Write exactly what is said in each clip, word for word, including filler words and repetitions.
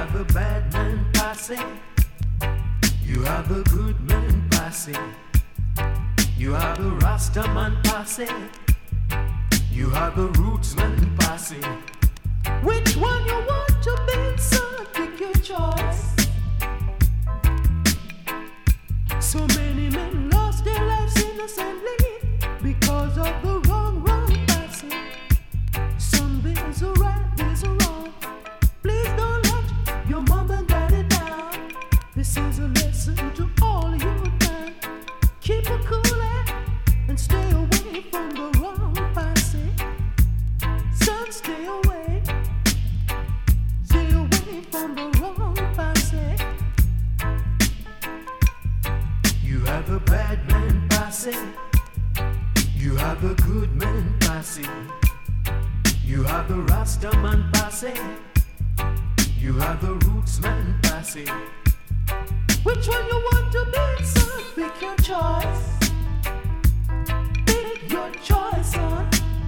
have a bad man passing. You have a good man passing. You have a Rasta man passing. You have a roots man passing. Which one you want to be, son? Pick your choice. So many men lost their lives innocently because of the wrong, wrong passing. Some there's a right, there's a wrong. Please don't let your mom and daddy down. This is a lesson to all you men. Keep it cool and stay away from the wrong passing. Son, stay away. Stay away from the wrong passing. You have a bad man passing. You have a good man passing. You have a Rasta man passing. You have a roots man passing. Which one you want to be, son? Pick your choice. Pick your choice, son.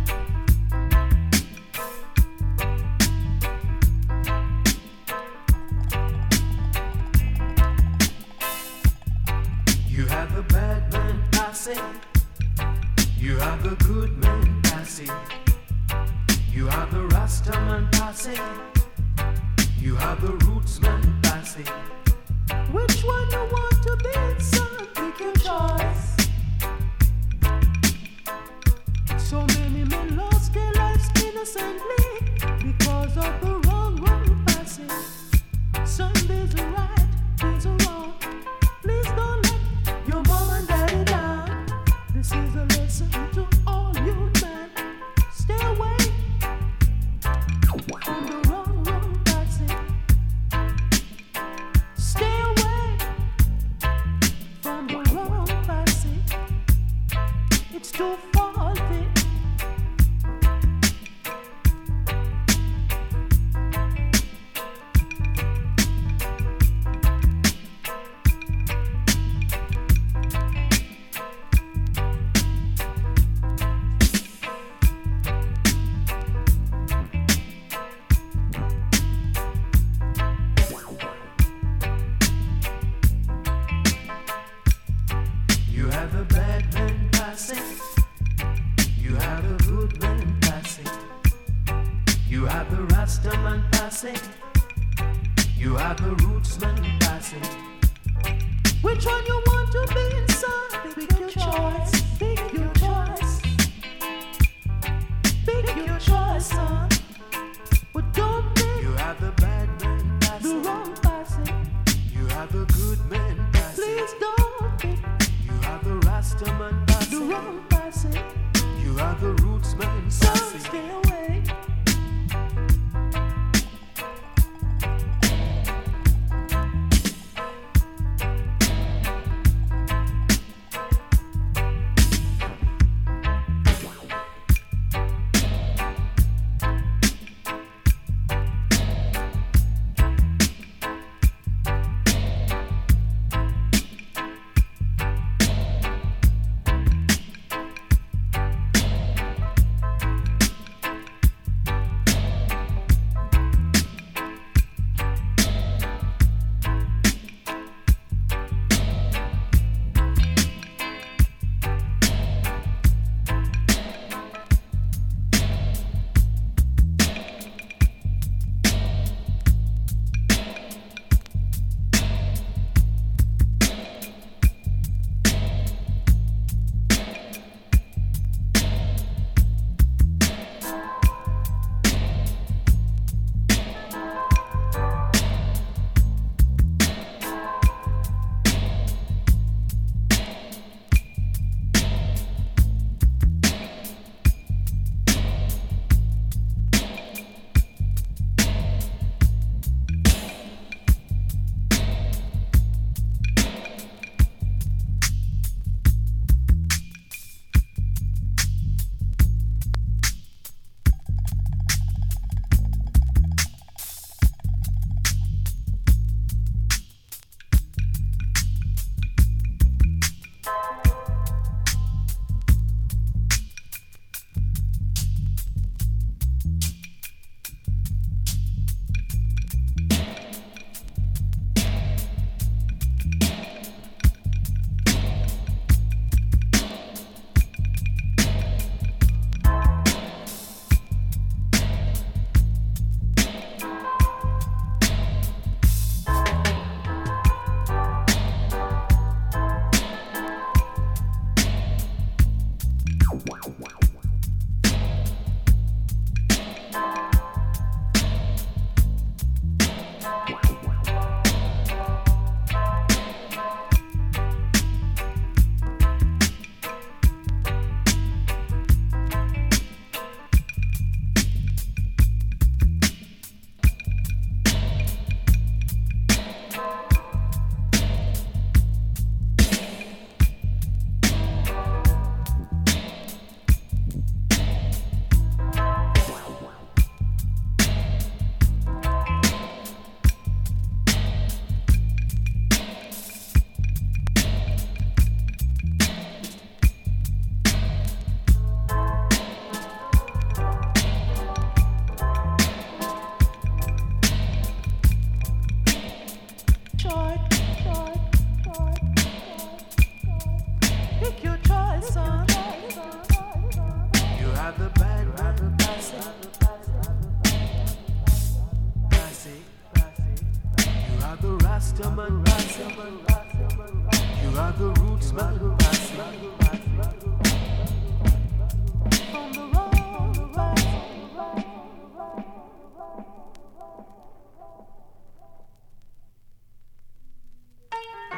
You have a bad man passing. You have a good man passing. You have a Rasta man passing. You have a roots man passing. Which one you want to be, son? Pick your choice. So many men lost their lives innocently because of the wrong, wrong passing. Son, there's a right, there's a wrong. Please don't let your mom and daddy down. This is a lesson to all you men. Stay away from the wrong, wrong passing. Stay away from the wrong passing. It's too faulty. You have a bad man passing. You have a good man passing. You have a Rasta man passing. You have a roots man passing. Which one you want to be, son? Pick your choice. Pick your choice. Pick your choice, son. But don't pick. You have a bad man passing. The wrong passing. You have a good man passing. Please don't pick. You have a Rasta man passing. The wrong passing. You have a roots man passing. So stay away. are the Rastaman, Rastaman, you are the roots man, Rastaman.